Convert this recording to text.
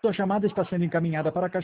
Sua chamada está sendo encaminhada para a caixa